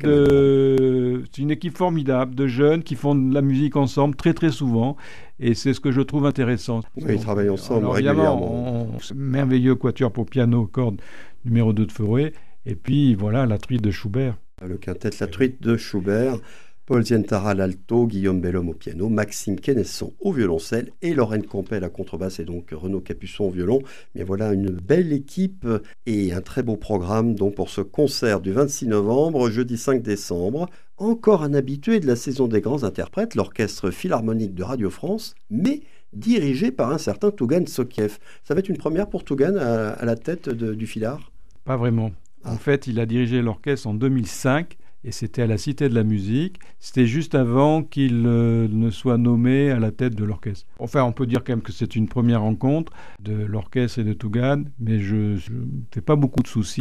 Speaker 4: équipe formidable de jeunes qui font de la musique ensemble très très souvent, et c'est ce que je trouve intéressant.
Speaker 2: Oui, ils travaillent ensemble régulièrement.
Speaker 4: Merveilleux quatuor pour piano, cordes numéro 2 de Fauré, et puis voilà la truite de Schubert.
Speaker 2: Le quintet La Truite de Schubert, Paul Ziantara à l'alto, Guillaume Bellhomme au piano, Maxime Quesnesson au violoncelle et Lorraine Campé à la contrebasse, et donc Renaud Capuçon au violon. Mais voilà une belle équipe et un très beau programme donc pour ce concert du 26 novembre, jeudi 5 décembre. Encore un habitué de la saison des grands interprètes, l'Orchestre Philharmonique de Radio France, mais dirigé par un certain Tougan Sokiev. Ça va être une première pour Tougan à la tête du Philhar?
Speaker 4: Pas vraiment. En fait, il a dirigé l'orchestre en 2005 et c'était à la Cité de la Musique. C'était juste avant qu'il ne soit nommé à la tête de l'orchestre. Enfin, on peut dire quand même que c'est une première rencontre de l'orchestre et de Tougan, mais je ne fais pas beaucoup de soucis.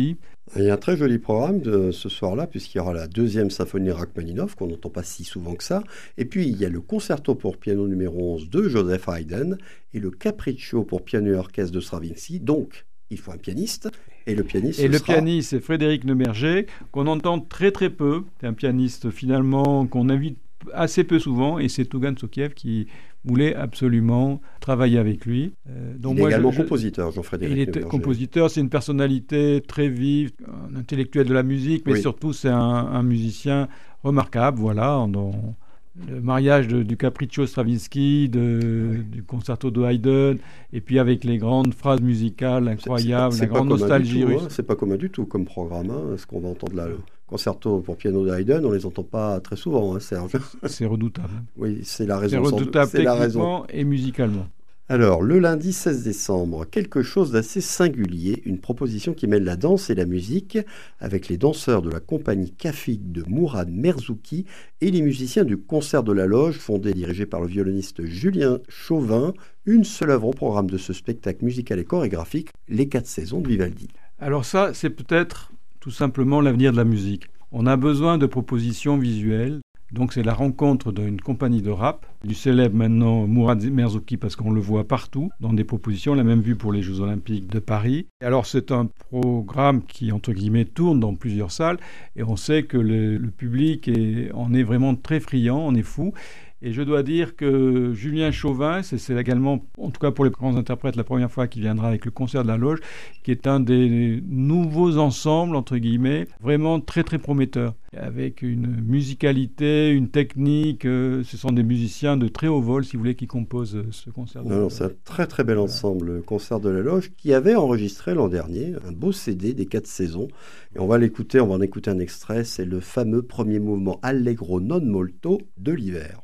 Speaker 2: Il y a un très joli programme ce soir-là, puisqu'il y aura la deuxième symphonie Rachmaninov, qu'on n'entend pas si souvent que ça. Et puis, il y a le concerto pour piano numéro 11 de Joseph Haydn et le Capriccio pour piano et orchestre de Stravinsky. Donc, il faut un pianiste. Et le pianiste,
Speaker 4: pianiste, c'est Frédéric Neuberger, qu'on entend très très peu. C'est un pianiste finalement qu'on invite assez peu souvent, et c'est Tougan Sokiev qui voulait absolument travailler avec lui.
Speaker 2: Donc il est également compositeur, Jean-Frédéric Neuberger.
Speaker 4: Il est compositeur, c'est une personnalité très vive, un intellectuel de la musique, mais surtout c'est un musicien remarquable, voilà, dans le mariage du Capriccio Stravinsky, du concerto de Haydn, et puis avec les grandes phrases musicales incroyables, la grande nostalgie russe.
Speaker 2: C'est pas commun du tout comme programme, ce qu'on va entendre là. Le concerto pour piano de Haydn, on les entend pas très souvent, Serge.
Speaker 4: C'est redoutable.
Speaker 2: Oui, c'est la raison.
Speaker 4: C'est redoutable techniquement et musicalement.
Speaker 2: Alors, le lundi 16 décembre, quelque chose d'assez singulier, une proposition qui mêle la danse et la musique, avec les danseurs de la compagnie Kafik de Mourad Merzouki et les musiciens du Concert de la Loge, fondé et dirigé par le violoniste Julien Chauvin, une seule œuvre au programme de ce spectacle musical et chorégraphique, Les 4 saisons de Vivaldi.
Speaker 4: Alors ça, c'est peut-être tout simplement l'avenir de la musique. On a besoin de propositions visuelles. Donc c'est la rencontre d'une compagnie de rap, du célèbre maintenant Mourad Merzouki, parce qu'on le voit partout dans des propositions, on l'a même vu pour les Jeux Olympiques de Paris. Et alors c'est un programme qui, entre guillemets, tourne dans plusieurs salles, et on sait que le public en est vraiment très friand, on est fou. Et je dois dire que Julien Chauvin, c'est également, en tout cas pour les grands interprètes, la première fois qu'il viendra avec le Concert de la Loge, qui est un des nouveaux ensembles, entre guillemets, vraiment très très prometteur. Avec une musicalité, une technique, ce sont des musiciens de très haut vol, si vous voulez, qui composent ce Concert de la Loge.
Speaker 2: C'est un très très bel ensemble, le Concert de la Loge, qui avait enregistré l'an dernier un beau CD des 4 saisons. Et on va l'écouter, on va en écouter un extrait, c'est le fameux premier mouvement Allegro non molto de l'hiver.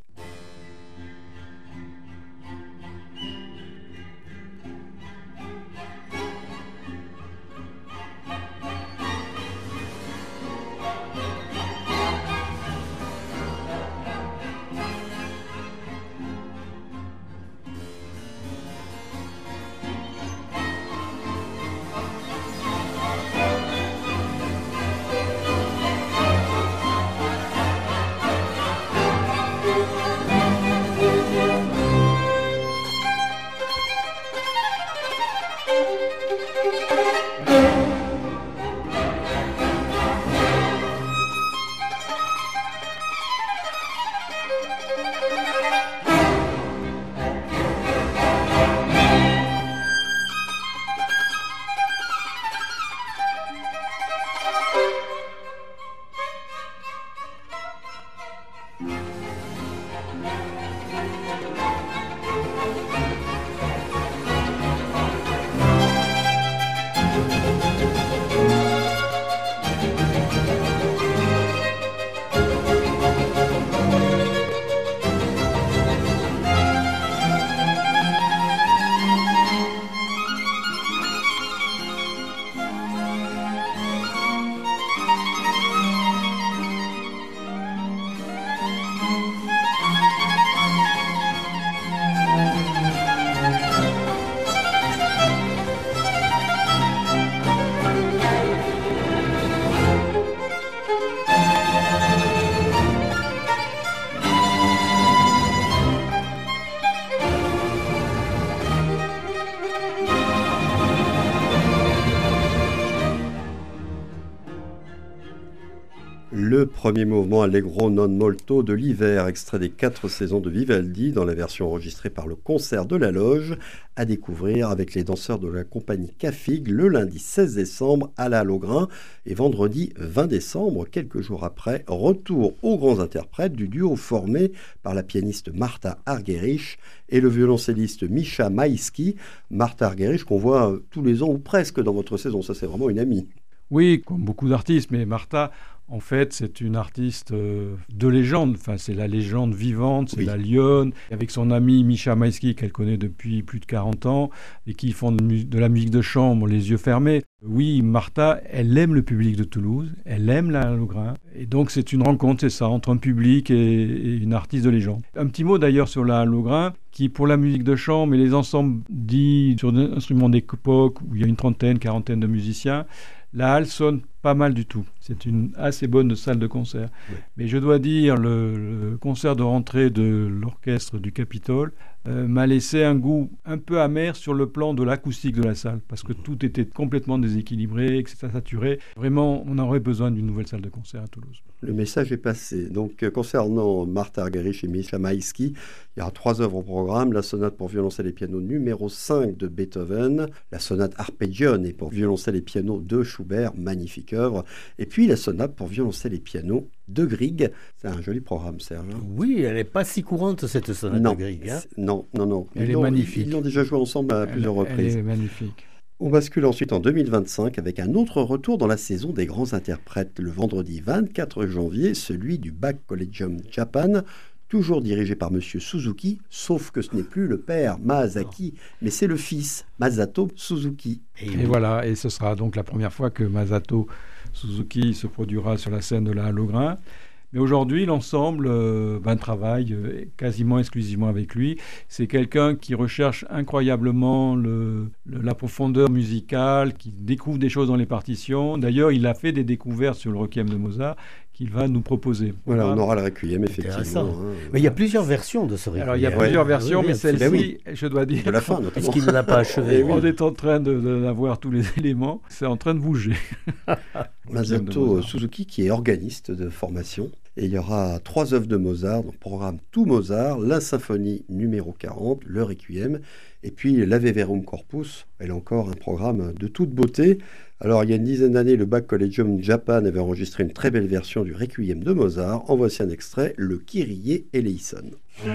Speaker 2: Le premier mouvement Allegro non molto de l'hiver, extrait des 4 saisons de Vivaldi, dans la version enregistrée par le Concert de la Loge, à découvrir avec les danseurs de la compagnie Kafig le lundi 16 décembre à la Halograin et vendredi 20 décembre, quelques jours après, retour aux grands interprètes du duo formé par la pianiste Martha Argerich et le violoncelliste Misha Maïski. Martha Argerich qu'on voit tous les ans ou presque dans votre saison, ça c'est vraiment une amie.
Speaker 4: Oui, comme beaucoup d'artistes, mais Martha, en fait, c'est une artiste de légende. Enfin, c'est la légende vivante, c'est la lionne. Avec son ami Misha Maïski, qu'elle connaît depuis plus de 40 ans, et qui font de la musique de chambre les yeux fermés. Oui, Martha, elle aime le public de Toulouse, elle aime la Halograin. Et donc, c'est une rencontre, c'est ça, entre un public et une artiste de légende. Un petit mot d'ailleurs sur la Halograin, qui pour la musique de chambre et les ensembles dits sur des instruments d'époque, où il y a une trentaine, quarantaine de musiciens, la halle sonne pas mal du tout. C'est une assez bonne salle de concert.
Speaker 2: Oui.
Speaker 4: Mais je dois dire, le concert de rentrée de l'orchestre du Capitole m'a laissé un goût un peu amer sur le plan de l'acoustique de la salle, parce que tout était complètement déséquilibré, que c'était saturé. Vraiment, on aurait besoin d'une nouvelle salle de concert à Toulouse.
Speaker 2: Le message est passé. Donc, concernant Martha Argerich et Misha Maïski, il y aura 3 œuvres au programme. La sonate pour violoncelle et piano numéro 5 de Beethoven, la sonate Arpeggione pour violoncelle et piano de Schubert, magnifique œuvre, et puis la sonate pour violoncelle et piano de Grieg. C'est un joli programme, Serge.
Speaker 3: Oui, elle n'est pas si courante, cette sonate
Speaker 2: Non,
Speaker 3: de Grieg. Hein.
Speaker 2: non.
Speaker 4: Elle est magnifique.
Speaker 2: Ils l'ont déjà joué ensemble à plusieurs reprises.
Speaker 4: Elle est magnifique.
Speaker 2: On bascule ensuite en 2025 avec un autre retour dans la saison des grands interprètes. Le vendredi 24 janvier, celui du Bach Collegium Japan, toujours dirigé par Monsieur Suzuki, sauf que ce n'est plus le père Maazaki, mais c'est le fils, Masato Suzuki.
Speaker 4: Et voilà, et ce sera donc la première fois que Masato Suzuki se produira sur la scène de la Halle aux Grains. Mais aujourd'hui, l'ensemble travaille quasiment exclusivement avec lui. C'est quelqu'un qui recherche incroyablement la profondeur musicale, qui découvre des choses dans les partitions. D'ailleurs, il a fait des découvertes sur le Requiem de Mozart qu'il va nous proposer.
Speaker 2: Voilà, on aura le Requiem, effectivement.
Speaker 3: Mais il y a plusieurs versions de ce Requiem.
Speaker 4: Alors, il y a plusieurs versions,
Speaker 3: oui,
Speaker 4: mais celle-ci,
Speaker 2: oui.
Speaker 4: je dois dire...
Speaker 2: De la fin, notamment.
Speaker 3: Est-ce qu'il ne l'a pas achevé?
Speaker 4: On est en train d'avoir tous les éléments. C'est en train de bouger.
Speaker 2: Masato Suzuki, qui est organiste de formation. Et il y aura 3 œuvres de Mozart, donc programme tout Mozart, la symphonie numéro 40, le Requiem, et puis l'Ave Verum Corpus, elle a encore un programme de toute beauté. Alors il y a une dizaine d'années, le Bach Collegium Japan avait enregistré une très belle version du Requiem de Mozart. En voici un extrait, le Kyrie eleison.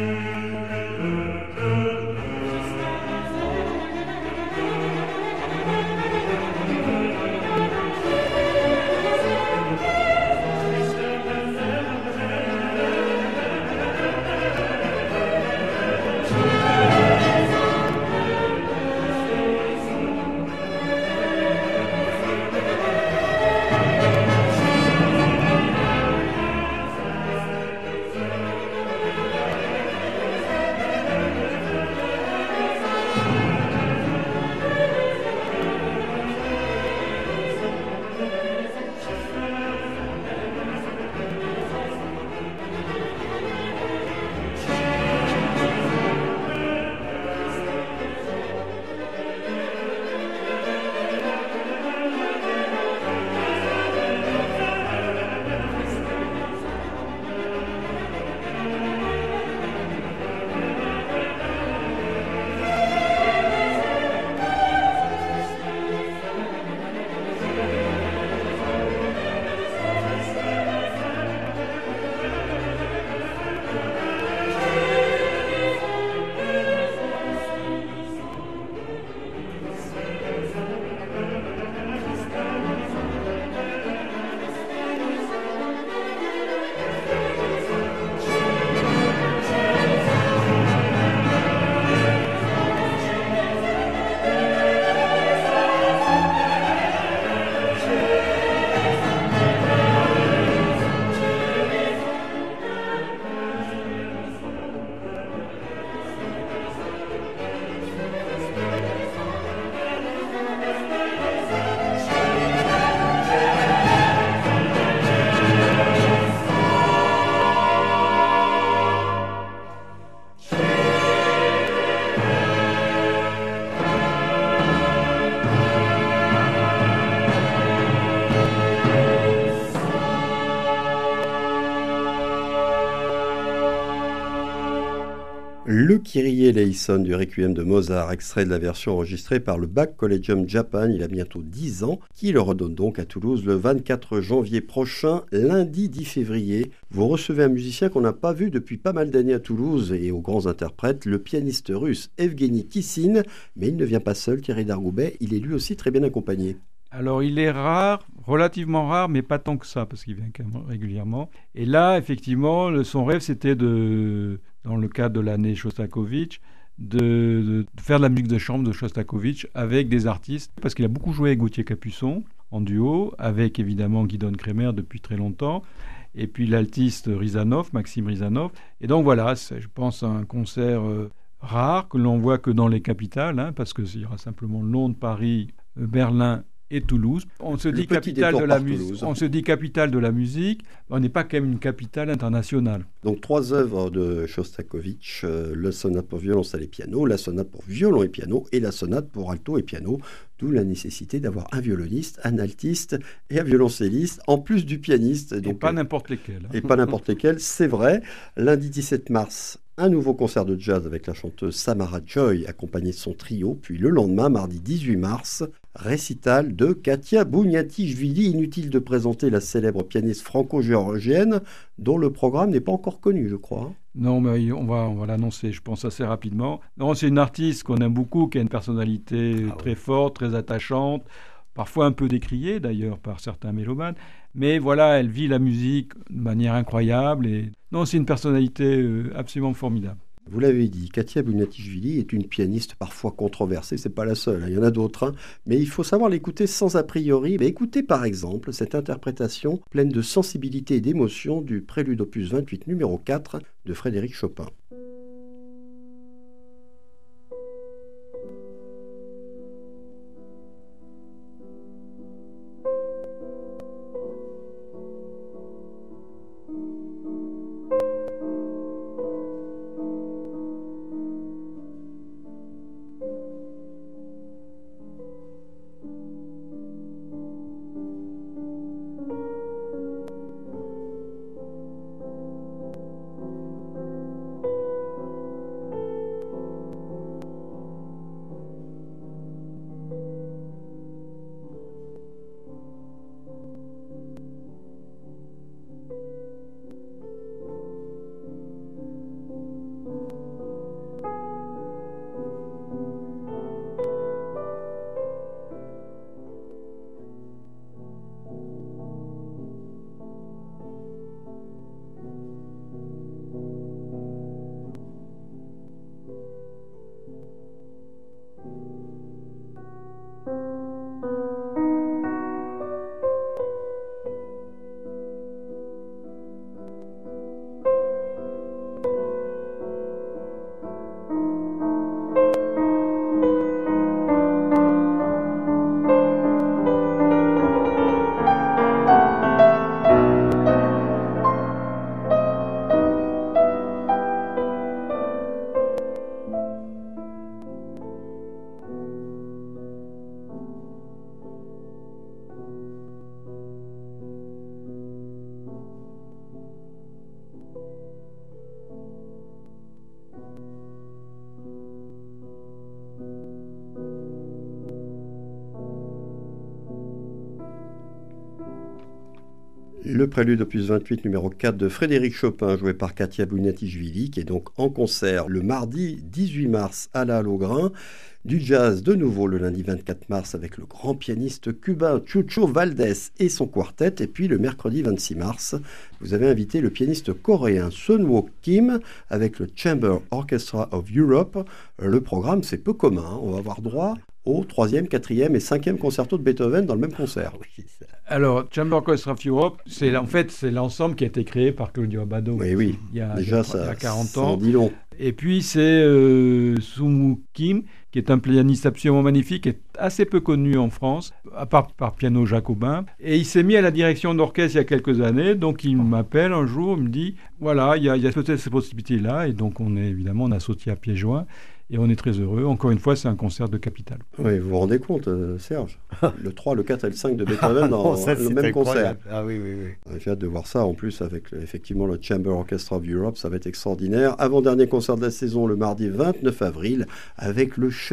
Speaker 2: Le Kyrie eleison du Requiem de Mozart, extrait de la version enregistrée par le Bach Collegium Japan il y a bientôt 10 ans, qui le redonne donc à Toulouse le 24 janvier prochain, lundi 10 février. Vous recevez un musicien qu'on n'a pas vu depuis pas mal d'années à Toulouse et aux grands interprètes, le pianiste russe Evgeny Kissin, mais il ne vient pas seul, Thierry Dargoubet, il est lui aussi très bien accompagné.
Speaker 4: Alors, il est rare, relativement rare, mais pas tant que ça, parce qu'il vient quand même régulièrement. Et là, effectivement, son rêve, c'était dans le cadre de l'année Shostakovich, de faire de la musique de chambre de Shostakovich avec des artistes, parce qu'il a beaucoup joué avec Gauthier Capuçon, en duo, avec évidemment Guidon Kremer depuis très longtemps, et puis l'altiste Rizanov, Maxime Rizanov. Et donc voilà, c'est, je pense, un concert rare, que l'on voit que dans les capitales, parce qu'il y aura simplement Londres, Paris, Berlin et Toulouse. On se dit capitale de la musique, on n'est pas quand même une capitale internationale.
Speaker 2: Donc 3 œuvres de Shostakovich, la sonate pour violoncelle et piano, la sonate pour violon et piano et la sonate pour alto et piano, d'où la nécessité d'avoir un violoniste, un altiste et un violoncelliste, en plus du pianiste.
Speaker 4: Donc, et pas n'importe lesquels.
Speaker 2: Et pas n'importe lesquels, c'est vrai. Lundi 17 mars, un nouveau concert de jazz avec la chanteuse Samara Joy, accompagnée de son trio. Puis le lendemain, mardi 18 mars, récital de Katia Bouniatichvili. Inutile de présenter la célèbre pianiste franco-géorgienne, dont le programme n'est pas encore connu, je crois.
Speaker 4: Non, mais on va l'annoncer, je pense, assez rapidement. Non, c'est une artiste qu'on aime beaucoup, qui a une personnalité très forte, très attachante, parfois un peu décriée d'ailleurs par certains mélomanes. Mais voilà, elle vit la musique de manière incroyable. Et non, c'est une personnalité absolument formidable.
Speaker 2: Vous l'avez dit, Katia Bouniatichvili est une pianiste parfois controversée, c'est pas la seule, il y en a d'autres, mais il faut savoir l'écouter sans a priori. Mais écoutez par exemple cette interprétation pleine de sensibilité et d'émotion du prélude opus 28 numéro 4 de Frédéric Chopin. Le prélude opus 28 numéro 4 de Frédéric Chopin, joué par Katia Bouniatichvili, qui est donc en concert le mardi 18 mars à la Halograin. Du jazz de nouveau le lundi 24 mars avec le grand pianiste cubain Chucho Valdés et son quartet. Et puis le mercredi 26 mars, vous avez invité le pianiste coréen Sunwook Kim avec le Chamber Orchestra of Europe. Le programme, c'est peu commun. On va avoir droit au 3e, 4e et 5e concerto de Beethoven dans le même concert.
Speaker 4: Alors, Chamber Orchestra of Europe, c'est l'ensemble qui a été créé par Claudio Abbado.
Speaker 2: Oui.
Speaker 4: Il y a 40
Speaker 2: ça
Speaker 4: ans.
Speaker 2: en dit long.
Speaker 4: Et puis c'est Sunwook Kim, qui est un pianiste absolument magnifique, qui est assez peu connu en France, à part par piano jacobin. Et il s'est mis à la direction d'orchestre il y a quelques années, donc il m'appelle un jour, il me dit, voilà, il y a peut-être ces possibilités-là, et donc on a sauté à pieds joints. Et on est très heureux. Encore une fois, c'est un concert de capitale.
Speaker 2: Oui, vous vous rendez compte, Serge, le 3, le 4 et le 5 de Beethoven dans le même concert.
Speaker 3: Ah oui.
Speaker 2: J'ai hâte de voir ça. En plus, avec effectivement le Chamber Orchestra of Europe, ça va être extraordinaire. Avant-dernier concert de la saison, le mardi 29 avril, avec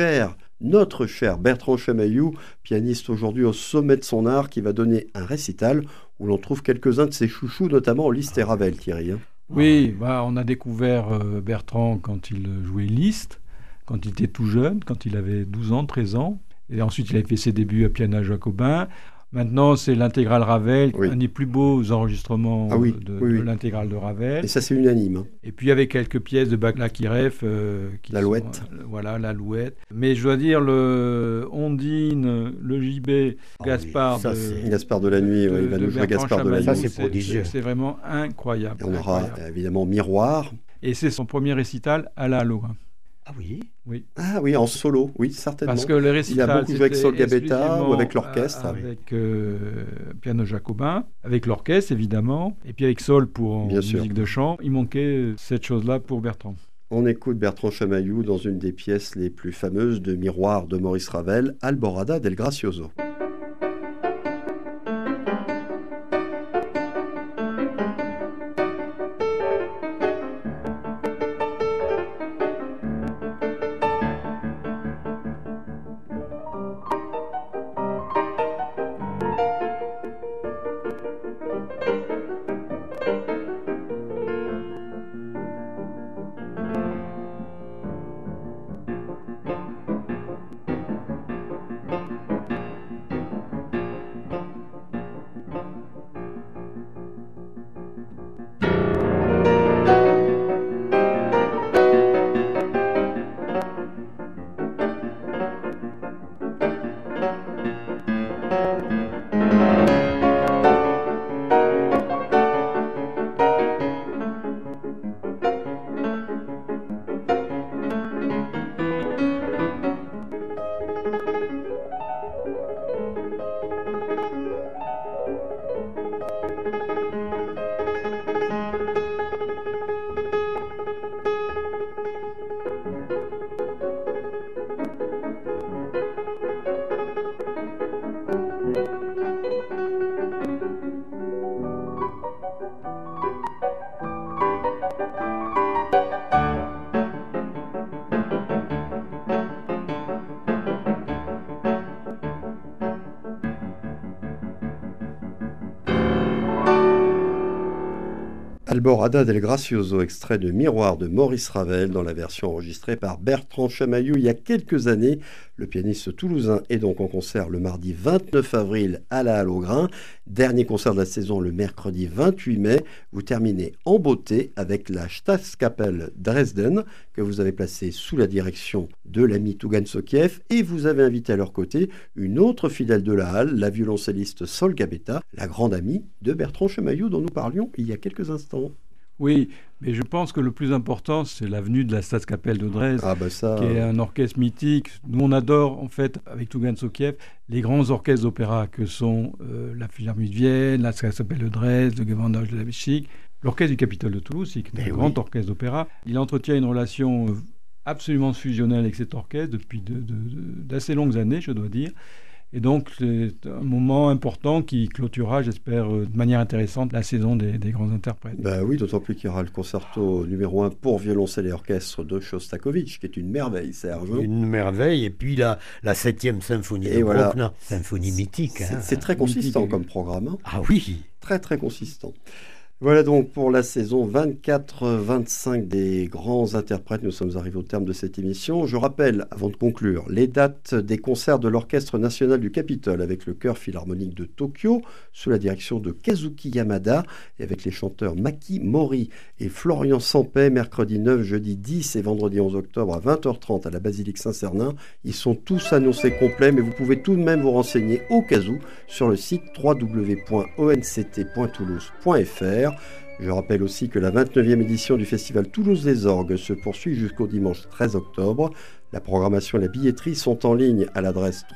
Speaker 2: notre cher Bertrand Chamaillou, pianiste aujourd'hui au sommet de son art, qui va donner un récital où l'on trouve quelques-uns de ses chouchous, notamment Liszt et Ravel, Thierry.
Speaker 4: Oui, on a découvert Bertrand quand il jouait Liszt, quand il était tout jeune, quand il avait 12 ans, 13 ans. Et ensuite, il avait fait ses débuts à piano jacobin. Maintenant, c'est l'intégrale Ravel, un des plus beaux enregistrements de l'intégrale de Ravel.
Speaker 2: Et ça, c'est unanime.
Speaker 4: Et puis, avec quelques pièces de Baklakirev.
Speaker 2: L'Alouette.
Speaker 4: L'Alouette. Mais je dois dire, le Ondine, le JB, Gaspard.
Speaker 2: Gaspard de la nuit, il va nous jouer Gaspard de la nuit.
Speaker 3: Ça, c'est prodigieux.
Speaker 4: C'est vraiment incroyable.
Speaker 2: Et on aura évidemment Miroir.
Speaker 4: Et c'est son premier récital à la Halograin.
Speaker 3: Ah oui.
Speaker 4: Oui.
Speaker 2: Ah oui, en solo, oui, certainement.
Speaker 4: Parce que les
Speaker 2: Il
Speaker 4: récitals,
Speaker 2: a beaucoup joué avec Sol Gabetta
Speaker 4: exclusivement
Speaker 2: ou avec l'orchestre.
Speaker 4: Avec piano jacobin, avec l'orchestre évidemment, et puis avec Sol pour
Speaker 2: Bien sûr.
Speaker 4: musique de chant. Il manquait cette chose-là pour Bertrand.
Speaker 2: On écoute Bertrand Chamaillou dans une des pièces les plus fameuses de Miroir de Maurice Ravel, Alborada del Gracioso. Alborada del Gracioso, extrait de Miroir de Maurice Ravel dans la version enregistrée par Bertrand Chamaillou il y a quelques années. Le pianiste toulousain est donc en concert le mardi 29 avril à la Halle au Grain. Dernier concert de la saison le mercredi 28 mai. Vous terminez en beauté avec la Staatskapelle Dresden que vous avez placée sous la direction de l'ami Tougan Sokiev et vous avez invité à leur côté une autre fidèle de la Halle, la violoncelliste Sol Gabetta, la grande amie de Bertrand Chamaillou dont nous parlions il y a quelques instants.
Speaker 4: Oui, mais je pense que le plus important, c'est la venue de la Staatskapelle de Dresde, qui est un orchestre mythique. Nous, on adore, en fait, avec Tougan Sokiev, les grands orchestres d'opéra que sont la Philharmonie de Vienne, la Staatskapelle de Dresde, le Gewandhaus de Leipzig, l'orchestre du Capitole de Toulouse, qui est un grand orchestre d'opéra. Il entretient une relation absolument fusionnelle avec cet orchestre depuis d'assez longues années, je dois dire. Et donc, c'est un moment important qui clôturera, j'espère, de manière intéressante, la saison des grands interprètes.
Speaker 2: Oui, d'autant plus qu'il y aura le concerto numéro 1 pour violoncelle et orchestre de Shostakovich, qui est une merveille, Serge.
Speaker 3: Une merveille, et puis la 7e symphonie de Bruckner, symphonie mythique.
Speaker 2: C'est très consistant comme programme. Hein.
Speaker 3: Ah oui.
Speaker 2: Très, très consistant. Voilà donc pour la saison 24-25 des grands interprètes. Nous sommes arrivés au terme de cette émission. Je rappelle, avant de conclure, les dates des concerts de l'Orchestre national du Capitole avec le Chœur philharmonique de Tokyo, sous la direction de Kazuki Yamada, et avec les chanteurs Maki Mori et Florian Sampey, mercredi 9, jeudi 10 et vendredi 11 octobre à 20h30 à la Basilique Saint-Cernin. Ils sont tous annoncés complets, mais vous pouvez tout de même vous renseigner au cas où sur le site www.onct.toulouse.fr. Je rappelle aussi que la 29e édition du Festival Toulouse les Orgues se poursuit jusqu'au dimanche 13 octobre. La programmation et la billetterie sont en ligne à l'adresse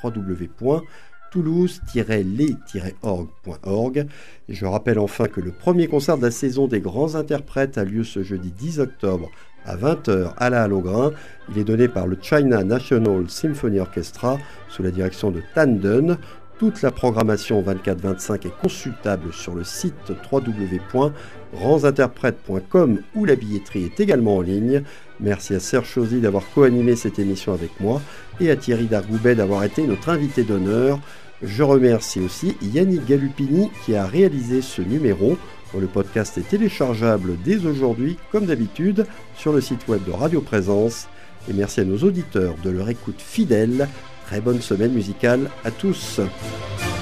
Speaker 2: www.toulouse-les-orgues.org. Et je rappelle enfin que le premier concert de la saison des grands interprètes a lieu ce jeudi 10 octobre à 20h à la Halle au Grain. Il est donné par le China National Symphony Orchestra sous la direction de Tan Dun. Toute la programmation 24-25 est consultable sur le site www.grandsinterprètes.com où la billetterie est également en ligne. Merci à Serge Chauzy d'avoir co-animé cette émission avec moi et à Thierry Dargoubet d'avoir été notre invité d'honneur. Je remercie aussi Yannick Galupini qui a réalisé ce numéro. Le podcast est téléchargeable dès aujourd'hui, comme d'habitude, sur le site web de Radio Présence. Et merci à nos auditeurs de leur écoute fidèle. Très bonne semaine musicale à tous.